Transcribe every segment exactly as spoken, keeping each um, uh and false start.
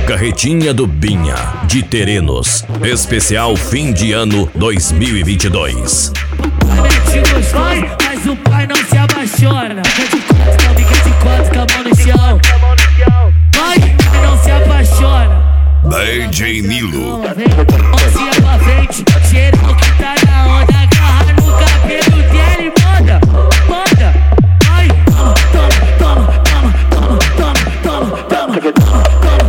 Carretinha do Binha, de Terenos. Especial fim de ano dois mil e vinte e dois. Mete gostoso, mas o pai não se apaixona. Fica de quatro, fica de quatro, com a mão no chão. Mãe, não se apaixona. D J Nilo. Mãozinha pra frente, cheirão que tá na onda. Agarra no cabelo dela e manda, manda. Ai, toma, toma, toma, toma, toma, toma, toma, toma.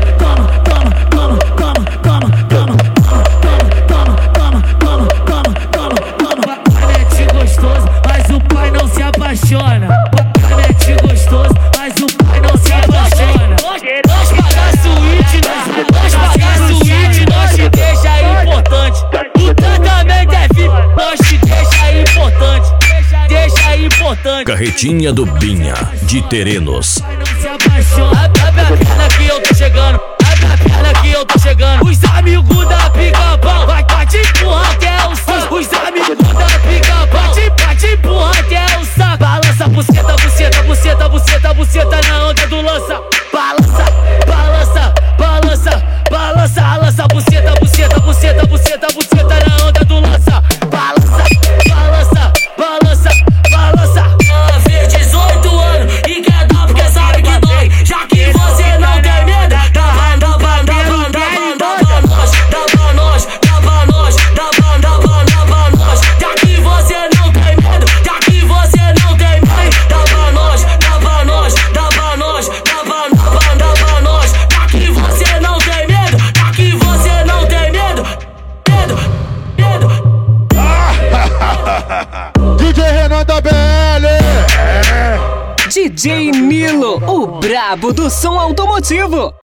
Mete gostoso, mas o pai não se apaixona. Nós pagar suíte, nós pagar suíte, nós te deixa importante. O tratamento é V I P, nós te deixa importante. Deixa importante. Carretinha do Binha, de Terenos. Não se apaixona. Abre a perna que eu tô chegando. Abre a perna que eu tô chegando. Os amigos da pica-pau vai te empurrar até o saco. Os amigos da pica-pau vai te empurrar até o saco. Balança, buceta, buceta, buceta, buceta, buceta na onda do lança. Balança, balança, balança, balança, balança, buceta, buceta, buceta, buceta, buceta na onda do lança. Balança, balança, balança, balança. Fez dezoito anos e quer dar porque sabe que dói. Já que você não tem medo, dá, dá, dá, dá, dá, dá, dá pra nós, dá pra nós, dá pra nós, dá pra, dá pra, dá pra nós. Já que você não tem medo, já que você não tem medo, dá pra nós, dá pra nós, dá pra nós, dá pra, dá pra, dá pra nós. Já que você não tem medo, já que você não tem medo, medo, medo. D J Renan da B L. D J Nilo, o brabo do som automotivo.